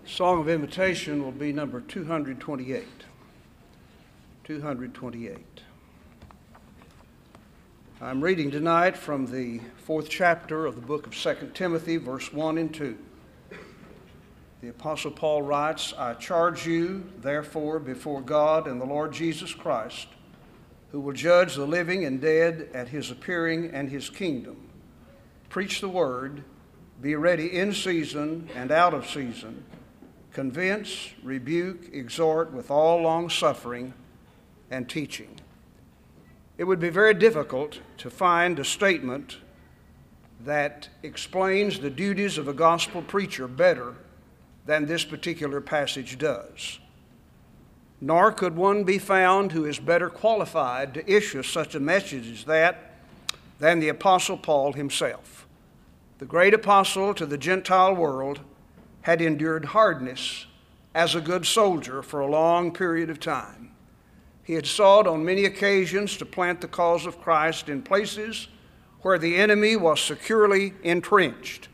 Song of Invitation will be number 228. 228. I'm reading tonight from the 4th chapter of the book of 2 Timothy, verse 1 and 2. The Apostle Paul writes, I charge you, therefore, before God and the Lord Jesus Christ, who will judge the living and dead at his appearing and his kingdom. Preach the word, be ready in season and out of season. Convince, rebuke, exhort with all long-suffering and teaching. It would be very difficult to find a statement that explains the duties of a gospel preacher better than this particular passage does. Nor could one be found who is better qualified to issue such a message as that than the Apostle Paul himself. The great apostle to the Gentile world had endured hardness as a good soldier for a long period of time. He had sought on many occasions to plant the cause of Christ in places where the enemy was securely entrenched.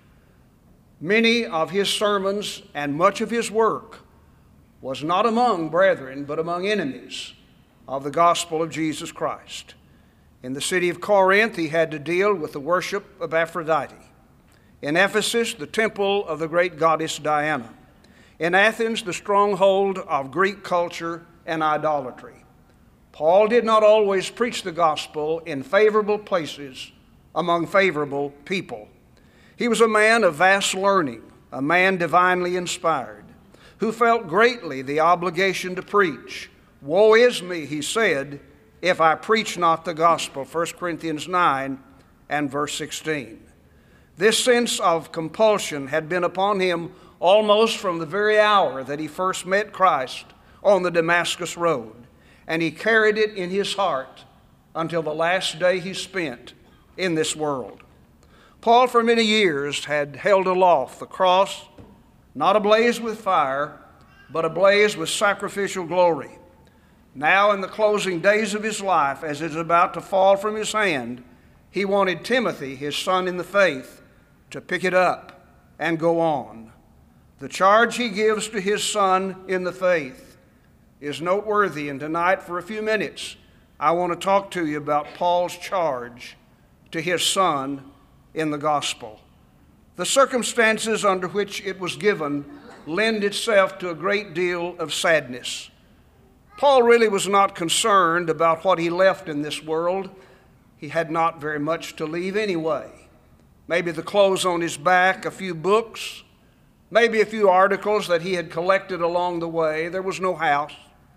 Many of his sermons and much of his work was not among brethren, but among enemies of the gospel of Jesus Christ. In the city of Corinth, he had to deal with the worship of Aphrodite. In Ephesus, the temple of the great goddess Diana. In Athens, the stronghold of Greek culture and idolatry. Paul did not always preach the gospel in favorable places among favorable people. He was a man of vast learning, a man divinely inspired, who felt greatly the obligation to preach. Woe is me, he said, if I preach not the gospel, 1 Corinthians 9 and verse 16. This sense of compulsion had been upon him almost from the very hour that he first met Christ on the Damascus road, and he carried it in his heart until the last day he spent in this world. Paul for many years had held aloft the cross, not ablaze with fire, but ablaze with sacrificial glory. Now in the closing days of his life, as it is about to fall from his hand, he wanted Timothy, his son in the faith, to pick it up and go on. The charge he gives to his son in the faith is noteworthy, and tonight for a few minutes I want to talk to you about Paul's charge to his son in the gospel. The circumstances under which it was given lend itself to a great deal of sadness. Paul really was not concerned about what he left in this world. He had not very much to leave anyway. Maybe the clothes on his back, a few books, maybe a few articles that he had collected along the way. There was no house,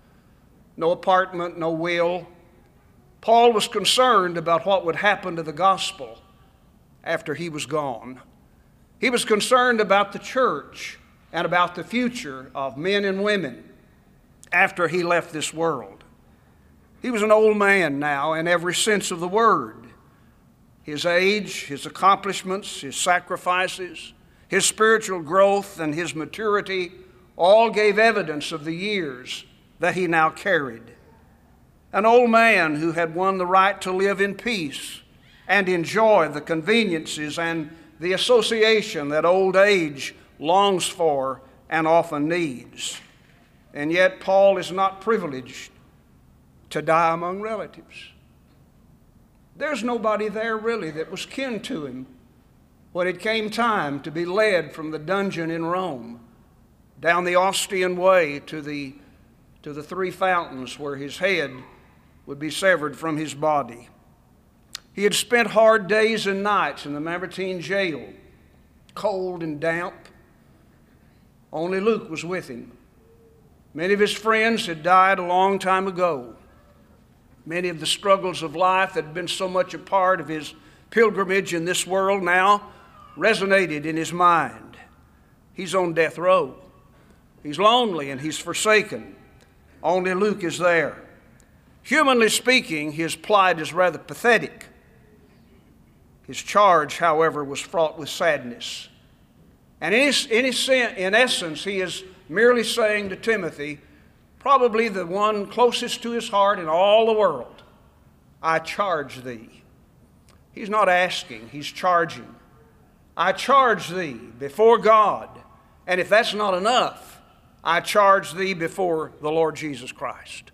no apartment, no will. Paul was concerned about what would happen to the gospel after he was gone. He was concerned about the church and about the future of men and women after he left this world. He was an old man now in every sense of the word. His age, his accomplishments, his sacrifices, his spiritual growth, and his maturity all gave evidence of the years that he now carried. An old man who had won the right to live in peace and enjoy the conveniences and the association that old age longs for and often needs. And yet Paul is not privileged to die among relatives. There's nobody there really that was kin to him when it came time to be led from the dungeon in Rome down the Ostian way to the three fountains where his head would be severed from his body. He had spent hard days and nights in the Mamertine jail, cold and damp. Only Luke was with him. Many of his friends had died a long time ago. Many of the struggles of life that had been so much a part of his pilgrimage in this world now resonated in his mind. He's on death row. He's lonely and he's forsaken. Only Luke is there. Humanly speaking, his plight is rather pathetic. His charge, however, was fraught with sadness. And in essence, he is merely saying to Timothy, probably the one closest to his heart in all the world, I charge thee. He's not asking, he's charging. I charge thee before God And if that's not enough, I charge thee before the Lord Jesus Christ.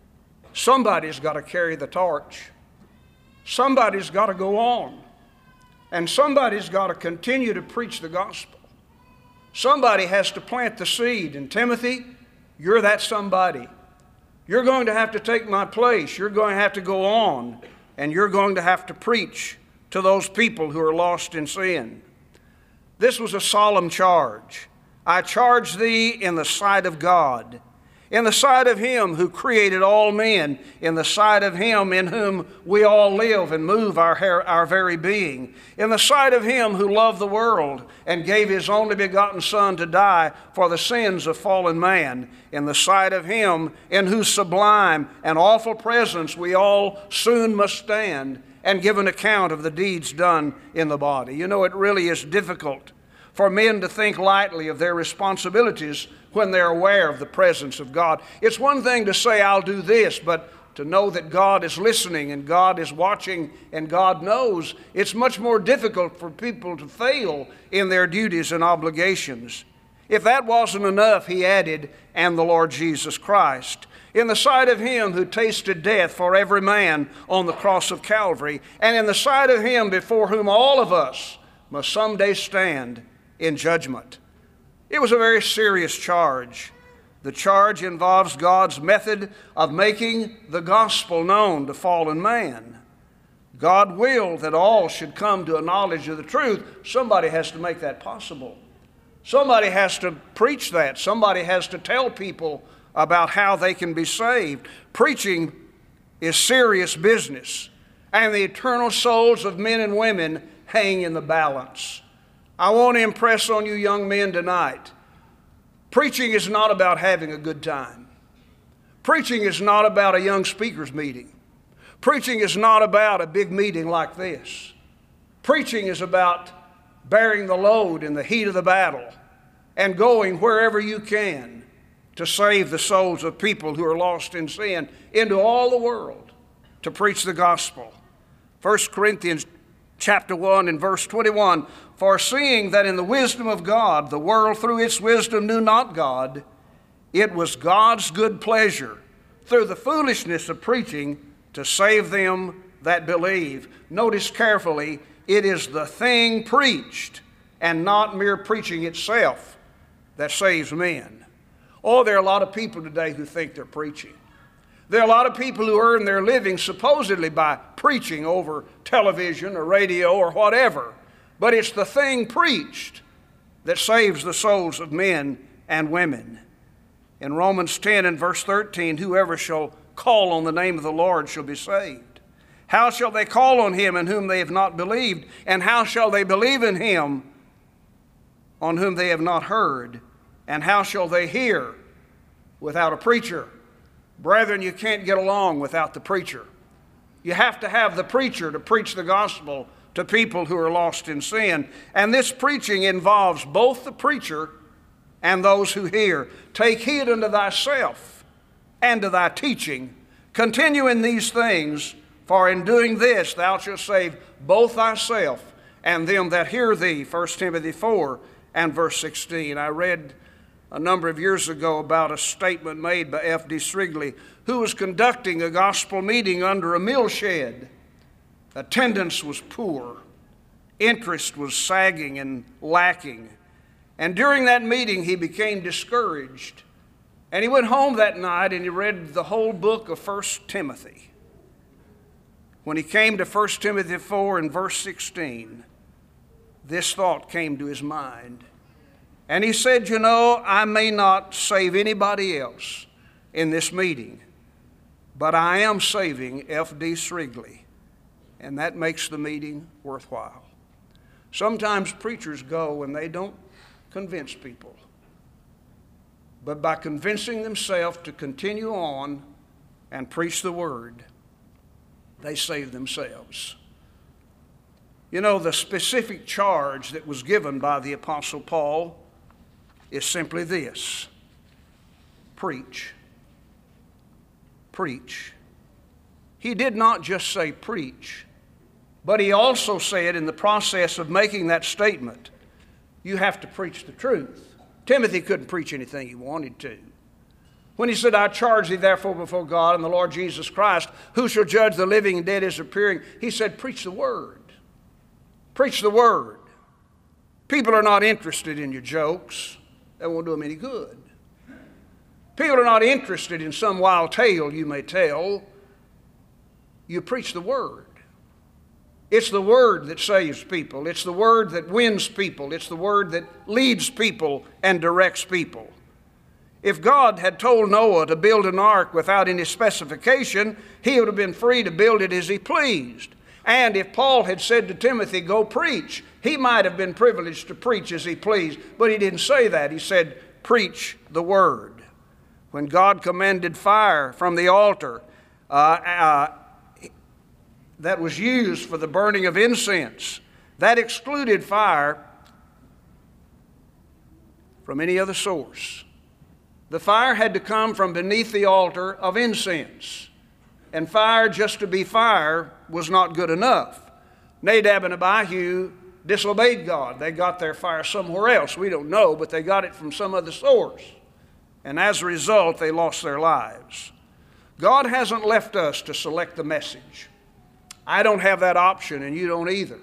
Somebody's got to carry the torch. Somebody's got to go on. And somebody's got to continue to preach the gospel. Somebody has to plant the seed. And Timothy, you're that somebody. You're going to have to take my place. You're going to have to go on. And you're going to have to preach to those people who are lost in sin. This was a solemn charge. I charge thee in the sight of God, in the sight of Him who created all men, in the sight of Him in whom we all live and move our very being, in the sight of Him who loved the world and gave His only begotten Son to die for the sins of fallen man, in the sight of Him in whose sublime and awful presence we all soon must stand and give an account of the deeds done in the body. You know, it really is difficult for men to think lightly of their responsibilities when they're aware of the presence of God. It's one thing to say, I'll do this, but to know that God is listening and God is watching and God knows, it's much more difficult for people to fail in their duties and obligations. If that wasn't enough, he added, and the Lord Jesus Christ, in the sight of Him who tasted death for every man on the cross of Calvary, and in the sight of Him before whom all of us must someday stand in judgment. It was a very serious charge. The charge involves God's method of making the gospel known to fallen man. God willed that all should come to a knowledge of the truth. Somebody has to make that possible. Somebody has to preach that. Somebody has to tell people about how they can be saved. Preaching is serious business, and the eternal souls of men and women hang in the balance. I want to impress on you young men tonight, preaching is not about having a good time. Preaching is not about a young speakers meeting. Preaching is not about a big meeting like this. Preaching is about bearing the load in the heat of the battle and going wherever you can to save the souls of people who are lost in sin into all the world to preach the gospel. 1 Corinthians chapter 1 and verse 21, for seeing that in the wisdom of God, the world through its wisdom knew not God, it was God's good pleasure through the foolishness of preaching to save them that believe. Notice carefully, it is the thing preached and not mere preaching itself that saves men. Oh, there are a lot of people today who think they're preaching. There are a lot of people who earn their living supposedly by preaching over television or radio or whatever. But it's the thing preached that saves the souls of men and women. In Romans 10 and verse 13, whoever shall call on the name of the Lord shall be saved. How shall they call on Him in whom they have not believed? And how shall they believe in Him on whom they have not heard? And how shall they hear without a preacher? Brethren, you can't get along without the preacher. You have to have the preacher to preach the gospel to people who are lost in sin. And this preaching involves both the preacher and those who hear. Take heed unto thyself and to thy teaching. Continue in these things, for in doing this thou shalt save both thyself and them that hear thee. 1 Timothy 4 and verse 16. I read a number of years ago about a statement made by F.D. Srigley, who was conducting a gospel meeting under a mill shed. Attendance was poor. Interest was sagging and lacking. And during that meeting, he became discouraged. And he went home that night and he read the whole book of 1 Timothy. When he came to 1 Timothy 4 and verse 16, this thought came to his mind. And he said, you know, I may not save anybody else in this meeting, but I am saving F.D. Srigley, and that makes the meeting worthwhile. Sometimes preachers go and they don't convince people, but by convincing themselves to continue on and preach the word, they save themselves. You know, the specific charge that was given by the Apostle Paul is simply this: preach. Preach. He did not just say preach, but he also said in the process of making that statement, you have to preach the truth. Timothy couldn't preach anything he wanted to. When he said, I charge thee therefore before God and the Lord Jesus Christ, who shall judge the living and dead is appearing, he said, preach the word. Preach the word. People are not interested in your jokes. That won't do them any good. People are not interested in some wild tale you may tell. You preach the word. It's the word that saves people. It's the word that wins people. It's the word that leads people and directs people. If God had told Noah to build an ark without any specification, he would have been free to build it as he pleased. And if Paul had said to Timothy, go preach, he might have been privileged to preach as he pleased. But he didn't say that. He said, preach the word. When God commanded fire from the altar that was used for the burning of incense, that excluded fire from any other source. The fire had to come from beneath the altar of incense. And fire just to be fire was not good enough. Nadab and Abihu disobeyed God. They got their fire somewhere else. We don't know, but they got it from some other source. And as a result, they lost their lives. God hasn't left us to select the message. I don't have that option, and you don't either.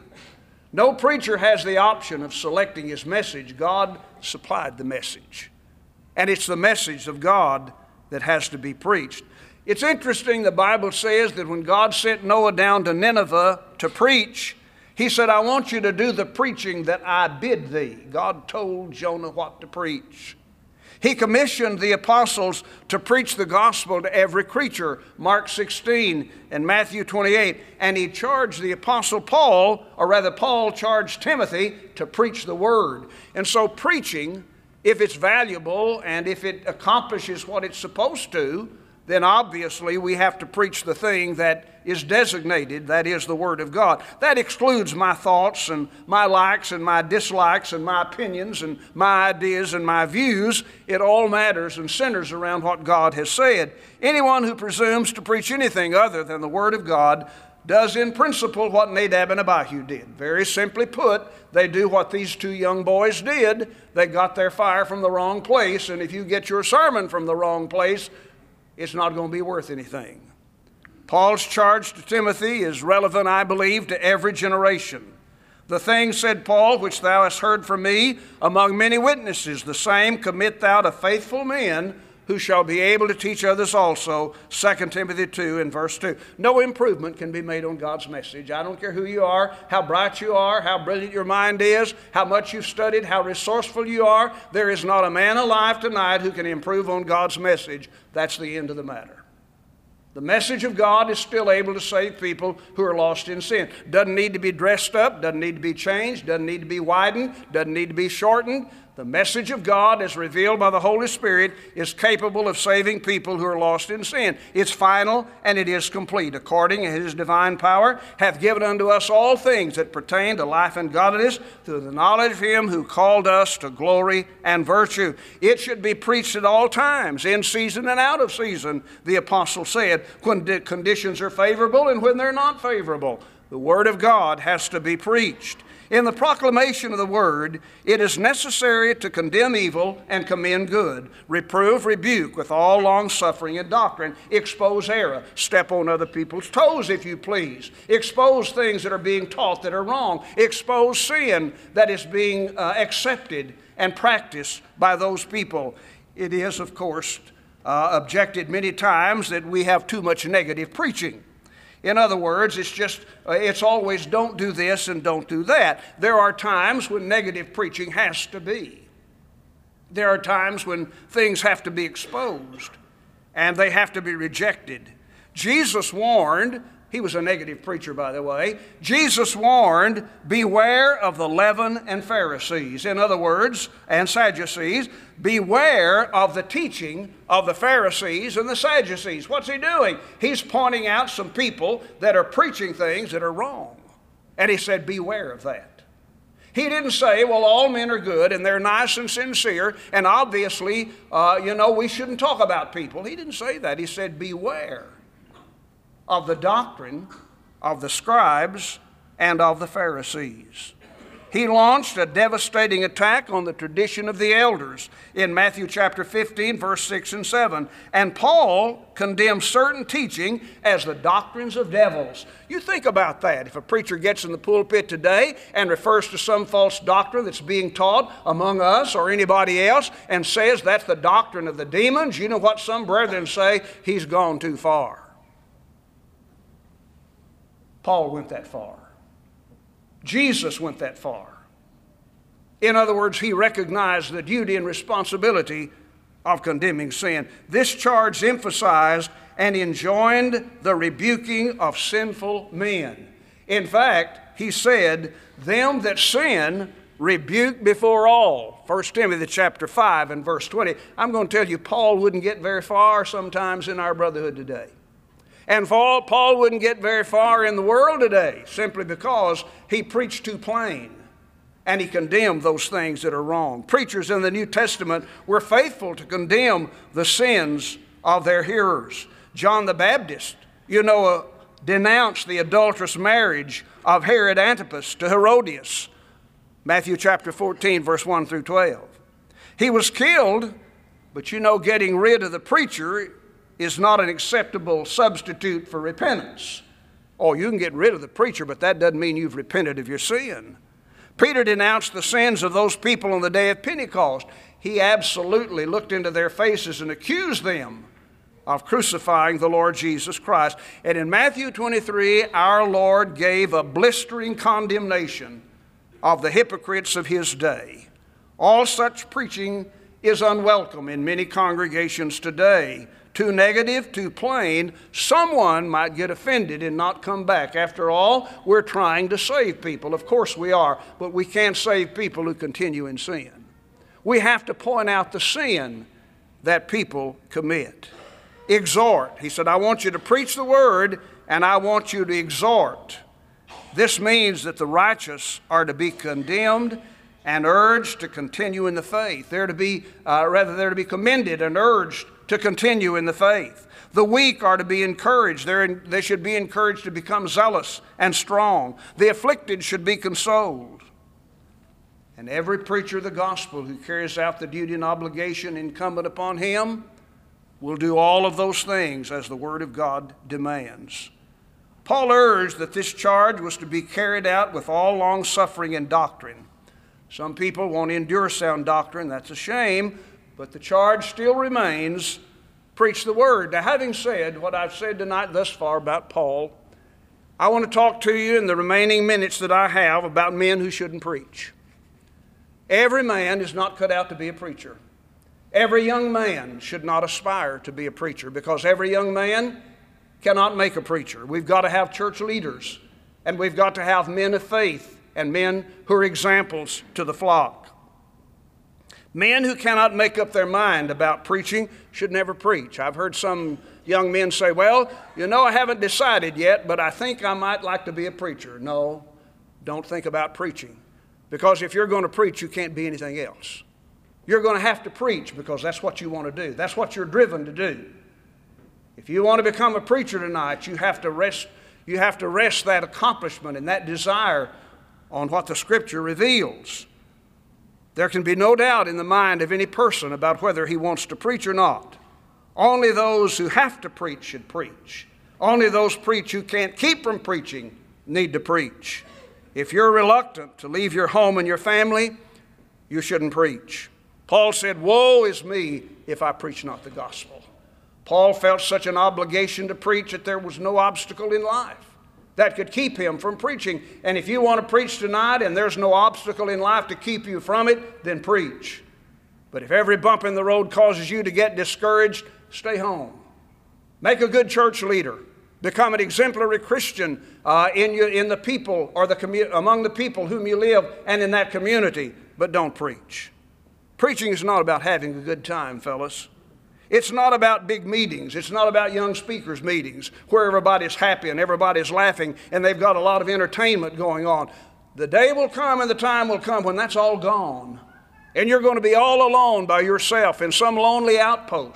No preacher has the option of selecting his message. God supplied the message. And it's the message of God that has to be preached. It's interesting, the Bible says that when God sent Noah down to Nineveh to preach, he said, I want you to do the preaching that I bid thee. God told Jonah what to preach. He commissioned the apostles to preach the gospel to every creature, Mark 16 and Matthew 28. And he charged the apostle Paul, or rather Paul charged Timothy to preach the word. And so preaching, if it's valuable and if it accomplishes what it's supposed to, then obviously we have to preach the thing that is designated, that is the Word of God. That excludes my thoughts and my likes and my dislikes and my opinions and my ideas and my views. It all matters and centers around what God has said. Anyone who presumes to preach anything other than the Word of God does in principle what Nadab and Abihu did. Very simply put, they do what these two young boys did. They got their fire from the wrong place, and if you get your sermon from the wrong place, it's not going to be worth anything. Paul's charge to Timothy is relevant, I believe, to every generation. The thing, said Paul, which thou hast heard from me among many witnesses, the same commit thou to faithful men who shall be able to teach others also. 2 Timothy 2 and verse 2. No improvement can be made on God's message. I don't care who you are, how bright you are, how brilliant your mind is, how much you've studied, how resourceful you are. There is not a man alive tonight who can improve on God's message. That's the end of the matter. The message of God is still able to save people who are lost in sin. Doesn't need to be dressed up, doesn't need to be changed, doesn't need to be widened, doesn't need to be shortened. The message of God, as revealed by the Holy Spirit, is capable of saving people who are lost in sin. It's final and it is complete. According to His divine power, hath given unto us all things that pertain to life and godliness, through the knowledge of Him who called us to glory and virtue. It should be preached at all times, in season and out of season, the apostle said, when the conditions are favorable and when they're not favorable. The Word of God has to be preached. In the proclamation of the Word, it is necessary to condemn evil and commend good, reprove, rebuke with all long-suffering and doctrine, expose error, step on other people's toes if you please, expose things that are being taught that are wrong, expose sin that is being accepted and practiced by those people. It is, of course, objected many times that we have too much negative preaching. In other words, it's always don't do this and don't do that. There are times when negative preaching has to be. There are times when things have to be exposed and they have to be rejected. Jesus warned, he was a negative preacher, by the way. Jesus warned, beware of the leaven and Pharisees. In other words, and Sadducees, beware of the teaching of the Pharisees and the Sadducees. What's he doing? He's pointing out some people that are preaching things that are wrong. And he said, beware of that. He didn't say, well, all men are good and they're nice and sincere, and obviously, we shouldn't talk about people. He didn't say that. He said, beware of the doctrine of the scribes and of the Pharisees. He launched a devastating attack on the tradition of the elders in Matthew chapter 15, verse 6 and 7. And Paul condemned certain teaching as the doctrines of devils. You think about that. If a preacher gets in the pulpit today and refers to some false doctrine that's being taught among us or anybody else and says that's the doctrine of the demons, you know what some brethren say? He's gone too far. Paul went that far. Jesus went that far. In other words, he recognized the duty and responsibility of condemning sin. This charge emphasized and enjoined the rebuking of sinful men. In fact, he said, them that sin rebuke before all. 1 Timothy chapter 5 and verse 20. I'm going to tell you, Paul wouldn't get very far sometimes in our brotherhood today. And Paul wouldn't get very far in the world today simply because he preached too plain and he condemned those things that are wrong. Preachers in the New Testament were faithful to condemn the sins of their hearers. John the Baptist, denounced the adulterous marriage of Herod Antipas to Herodias. Matthew chapter 14, verse 1 through 12. He was killed, but getting rid of the preacher is not an acceptable substitute for repentance. Oh, you can get rid of the preacher, but that doesn't mean you've repented of your sin. Peter denounced the sins of those people on the day of Pentecost. He absolutely looked into their faces and accused them of crucifying the Lord Jesus Christ. And in Matthew 23, our Lord gave a blistering condemnation of the hypocrites of his day. All such preaching is unwelcome in many congregations today. Too negative, too plain, someone might get offended and not come back. After all, we're trying to save people. Of course we are, but we can't save people who continue in sin. We have to point out the sin that people commit. Exhort. He said, I want you to preach the word and I want you to exhort. This means that the righteous are to be condemned and urged to continue in the faith. They're to be commended and urged to continue in the faith. The weak are to be encouraged. They should be encouraged to become zealous and strong. The afflicted should be consoled. And every preacher of the gospel who carries out the duty and obligation incumbent upon him will do all of those things as the Word of God demands. Paul urged that this charge was to be carried out with all long-suffering and doctrine. Some people won't endure sound doctrine. That's a shame. But the charge still remains, preach the word. Now, having said what I've said tonight thus far about Paul, I want to talk to you in the remaining minutes that I have about men who shouldn't preach. Every man is not cut out to be a preacher. Every young man should not aspire to be a preacher because every young man cannot make a preacher. We've got to have church leaders, and we've got to have men of faith and men who are examples to the flock. Men who cannot make up their mind about preaching should never preach. I've heard some young men say, well, I haven't decided yet, but I think I might like to be a preacher. No, don't think about preaching. Because if you're going to preach, you can't be anything else. You're going to have to preach because that's what you want to do. That's what you're driven to do. If you want to become a preacher tonight, you have to rest that accomplishment and that desire on what the Scripture reveals. There can be no doubt in the mind of any person about whether he wants to preach or not. Only those who have to preach should preach. Only those preach who can't keep from preaching need to preach. If you're reluctant to leave your home and your family, you shouldn't preach. Paul said, woe is me if I preach not the gospel. Paul felt such an obligation to preach that there was no obstacle in life that could keep him from preaching. And if you want to preach tonight and there's no obstacle in life to keep you from it, then preach. But if every bump in the road causes you to get discouraged, stay home. Make a good church leader. Become an exemplary Christian in the people or among the people whom you live and in that community, but don't preach. Preaching is not about having a good time, fellas. It's not about big meetings. It's not about young speakers meetings where everybody's happy and everybody's laughing and they've got a lot of entertainment going on. The day will come and the time will come when that's all gone. And you're going to be all alone by yourself in some lonely outpost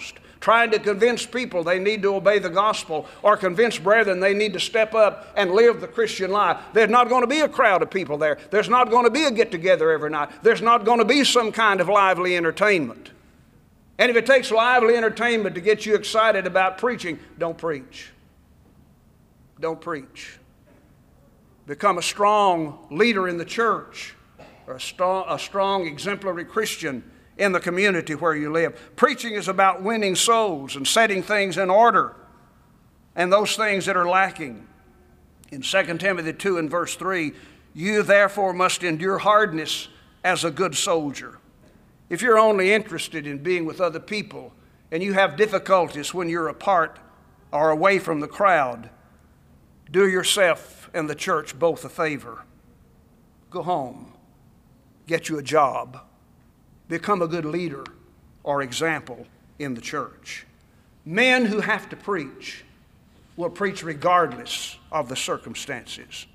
trying to convince people they need to obey the gospel or convince brethren they need to step up and live the Christian life. There's not going to be a crowd of people there. There's not going to be a get-together every night. There's not going to be some kind of lively entertainment. And if it takes lively entertainment to get you excited about preaching, don't preach. Don't preach. Become a strong leader in the church, or a strong exemplary Christian in the community where you live. Preaching is about winning souls and setting things in order and those things that are lacking. In 2 Timothy 2 and verse 3, you therefore must endure hardness as a good soldier. If you're only interested in being with other people and you have difficulties when you're apart or away from the crowd, do yourself and the church both a favor. Go home. Get you a job. Become a good leader or example in the church. Men who have to preach will preach regardless of the circumstances.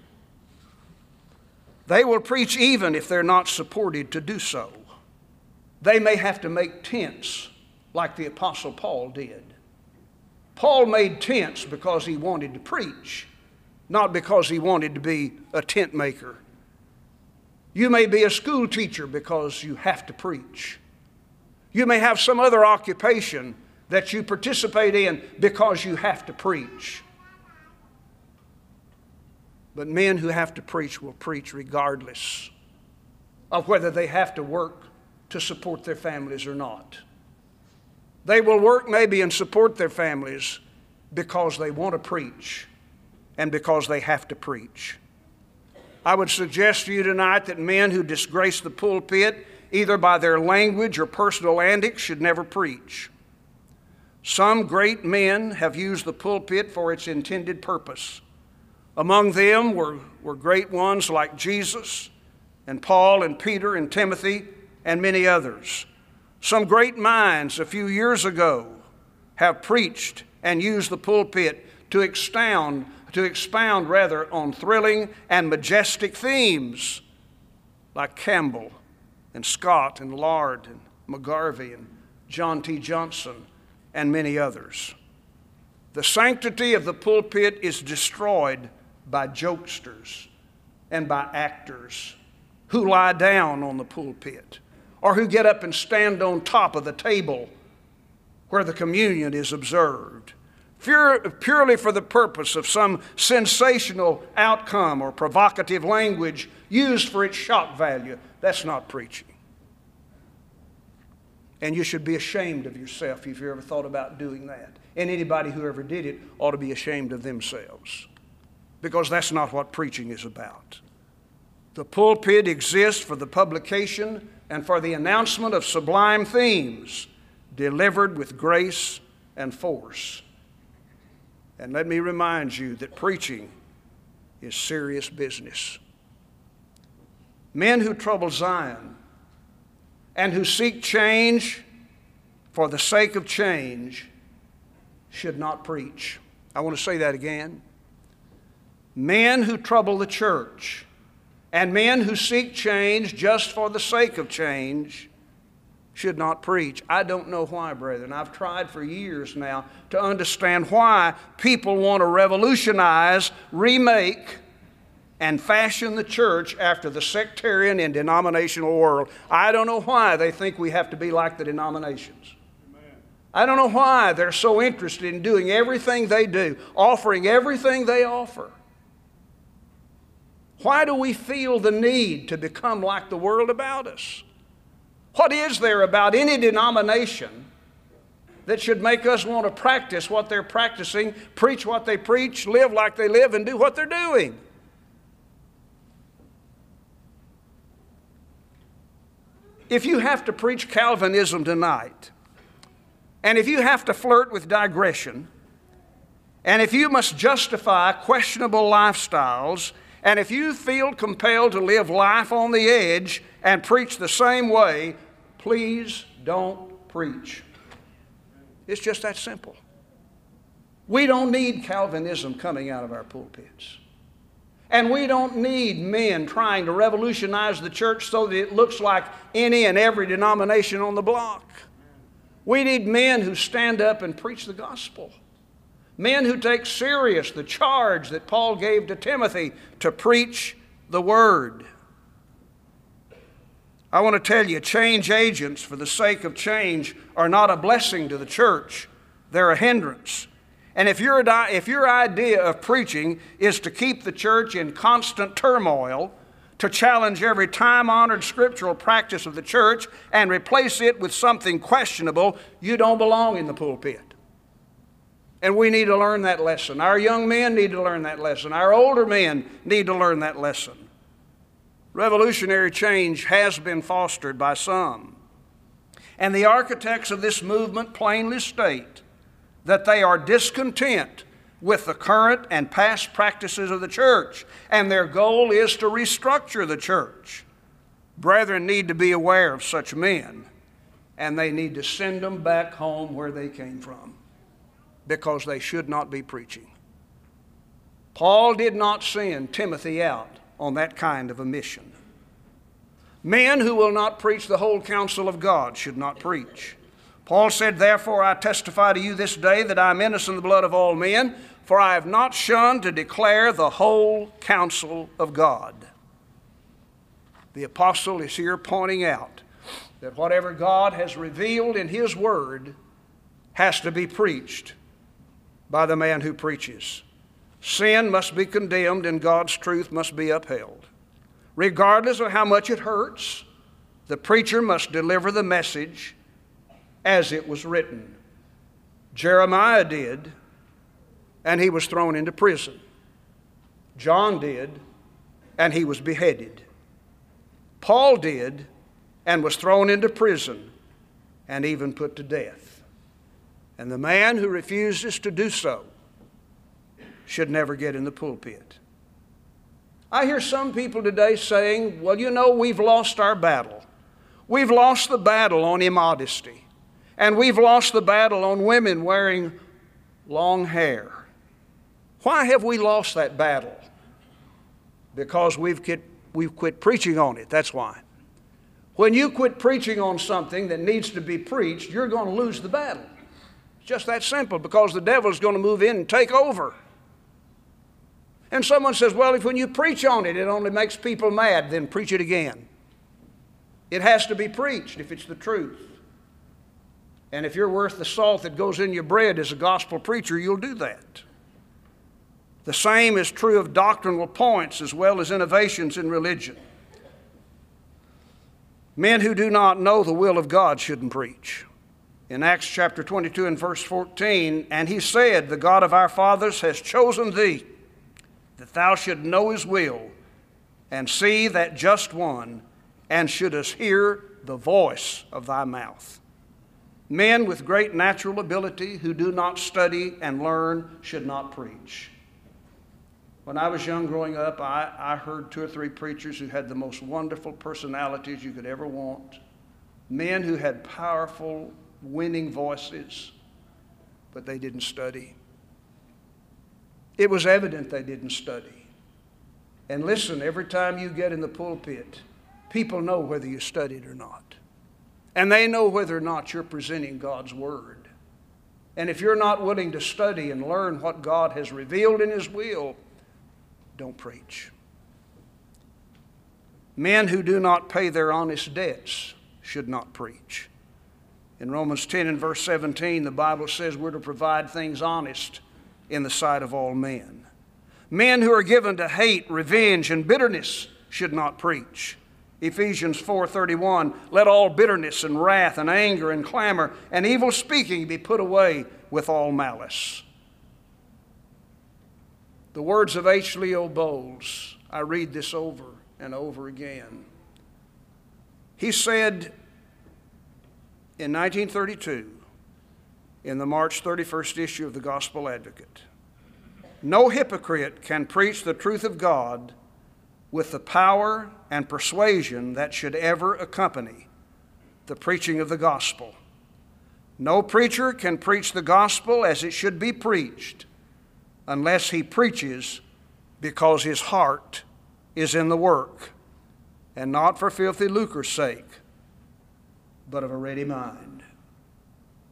They will preach even if they're not supported to do so. They may have to make tents like the Apostle Paul did. Paul made tents because he wanted to preach, not because he wanted to be a tent maker. You may be a school teacher because you have to preach. You may have some other occupation that you participate in because you have to preach. But men who have to preach will preach regardless of whether they have to work to support their families or not. They will work maybe and support their families because they want to preach and because they have to preach. I would suggest to you tonight that men who disgrace the pulpit, either by their language or personal antics, should never preach. Some great men have used the pulpit for its intended purpose. Among them were great ones like Jesus and Paul and Peter and Timothy and many others. Some great minds a few years ago have preached and used the pulpit to expound on thrilling and majestic themes like Campbell and Scott and Lard and McGarvey and John T. Johnson and many others. The sanctity of the pulpit is destroyed by jokesters and by actors who lie down on the pulpit or who get up and stand on top of the table where the communion is observed, purely for the purpose of some sensational outcome or provocative language used for its shock value. That's not preaching. And you should be ashamed of yourself if you ever thought about doing that. And anybody who ever did it ought to be ashamed of themselves, because that's not what preaching is about. The pulpit exists for the publication and for the announcement of sublime themes delivered with grace and force. And let me remind you that preaching is serious business. Men who trouble Zion and who seek change for the sake of change should not preach. I want to say that again. Men who trouble the church and men who seek change just for the sake of change should not preach. I don't know why, brethren. I've tried for years now to understand why people want to revolutionize, remake, and fashion the church after the sectarian and denominational world. I don't know why they think we have to be like the denominations. Amen. I don't know why they're so interested in doing everything they do, offering everything they offer. Why do we feel the need to become like the world about us? What is there about any denomination that should make us want to practice what they're practicing, preach what they preach, live like they live, and do what they're doing? If you have to preach Calvinism tonight, and if you have to flirt with digression, and if you must justify questionable lifestyles, and if you feel compelled to live life on the edge and preach the same way, please don't preach. It's just that simple. We don't need Calvinism coming out of our pulpits. And we don't need men trying to revolutionize the church so that it looks like any and every denomination on the block. We need men who stand up and preach the gospel. Men who take serious the charge that Paul gave to Timothy to preach the word. I want to tell you, change agents for the sake of change are not a blessing to the church. They're a hindrance. And if your idea of preaching is to keep the church in constant turmoil, to challenge every time-honored scriptural practice of the church and replace it with something questionable, you don't belong in the pulpit. And we need to learn that lesson. Our young men need to learn that lesson. Our older men need to learn that lesson. Revolutionary change has been fostered by some. And the architects of this movement plainly state that they are discontent with the current and past practices of the church, and their goal is to restructure the church. Brethren need to be aware of such men, and they need to send them back home where they came from, because they should not be preaching. Paul did not send Timothy out on that kind of a mission. Men who will not preach the whole counsel of God should not preach. Paul said, "Therefore I testify to you this day that I am innocent of the blood of all men, for I have not shunned to declare the whole counsel of God." The apostle is here pointing out that whatever God has revealed in His Word has to be preached by the man who preaches. Sin must be condemned and God's truth must be upheld. Regardless of how much it hurts, the preacher must deliver the message as it was written. Jeremiah did, and he was thrown into prison. John did, and he was beheaded. Paul did, and was thrown into prison, and even put to death. And the man who refuses to do so should never get in the pulpit. I hear some people today saying, well, you know, we've lost our battle. We've lost the battle on immodesty. And we've lost the battle on women wearing long hair. Why have we lost that battle? Because we've quit preaching on it, that's why. When you quit preaching on something that needs to be preached, you're going to lose the battle. It's just that simple, because the devil's going to move in and take over. And someone says, well, if when you preach on it, it only makes people mad, then preach it again. It has to be preached if it's the truth. And if you're worth the salt that goes in your bread as a gospel preacher, you'll do that. The same is true of doctrinal points as well as innovations in religion. Men who do not know the will of God shouldn't preach. In Acts chapter 22 and verse 14, "And he said, the God of our fathers has chosen thee, that thou shouldst know his will, and see that just one, and shouldest hear the voice of thy mouth." Men with great natural ability who do not study and learn should not preach. When I was young growing up, I heard 2 or 3 preachers who had the most wonderful personalities you could ever want. Men who had powerful, winning voices, but they didn't study. It was evident they didn't study. And listen, every time you get in the pulpit, people know whether you studied or not. And they know whether or not you're presenting God's Word. And if you're not willing to study and learn what God has revealed in His will, don't preach. Men who do not pay their honest debts should not preach. In Romans 10 and verse 17, the Bible says we're to provide things honest in the sight of all men. Men who are given to hate, revenge, and bitterness should not preach. Ephesians 4:31, "Let all bitterness and wrath and anger and clamor and evil speaking be put away with all malice." The words of H. Leo Bowles, I read this over and over again. He said in 1932, in the March 31st issue of the Gospel Advocate, "No hypocrite can preach the truth of God with the power and persuasion that should ever accompany the preaching of the gospel. No preacher can preach the gospel as it should be preached unless he preaches because his heart is in the work, and not for filthy lucre's sake, but of a ready mind."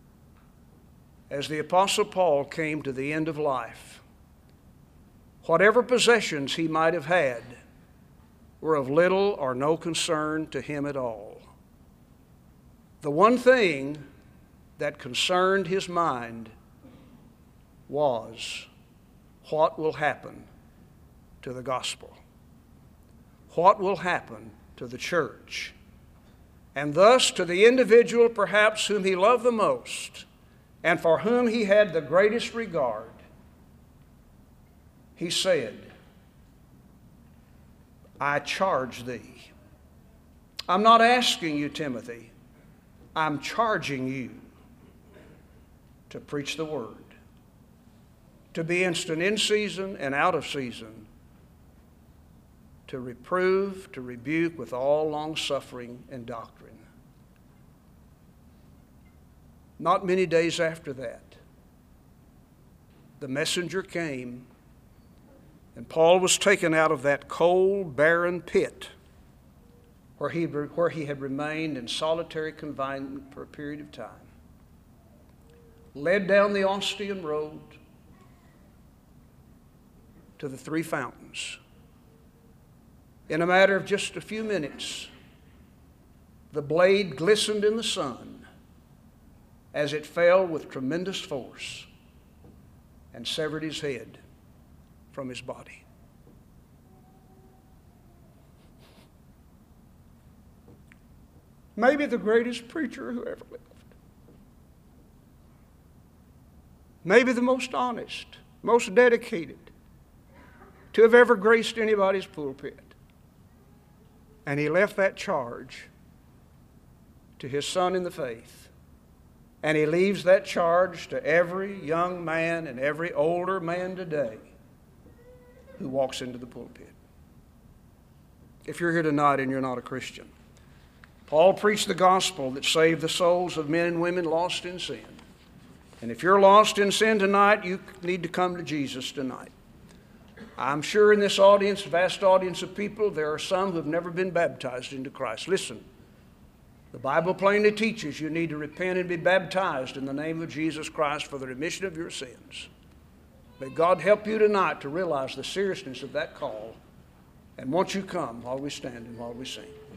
as the Apostle Paul came to the end of life, whatever possessions he might have had were of little or no concern to him at all. The one thing that concerned his mind was what will happen to the gospel? What will happen to the church? And thus to the individual perhaps whom he loved the most and for whom he had the greatest regard, he said, I charge thee. I'm not asking you, Timothy. I'm charging you to preach the word, to be instant in season and out of season, to reprove, to rebuke with all long-suffering and doctrine. Not many days after that, the messenger came, and Paul was taken out of that cold, barren pit where he had remained in solitary confinement for a period of time, led down the Ostian road to the three fountains. In a matter of just a few minutes, the blade glistened in the sun as it fell with tremendous force and severed his head from his body. Maybe the greatest preacher who ever lived. Maybe the most honest, most dedicated to have ever graced anybody's pulpit. And he left that charge to his son in the faith. And he leaves that charge to every young man and every older man today who walks into the pulpit. If you're here tonight and you're not a Christian, Paul preached the gospel that saved the souls of men and women lost in sin. And if you're lost in sin tonight, you need to come to Jesus tonight. I'm sure in this audience, vast audience of people, there are some who have never been baptized into Christ. Listen, the Bible plainly teaches you need to repent and be baptized in the name of Jesus Christ for the remission of your sins. May God help you tonight to realize the seriousness of that call. And won't you come while we stand and while we sing?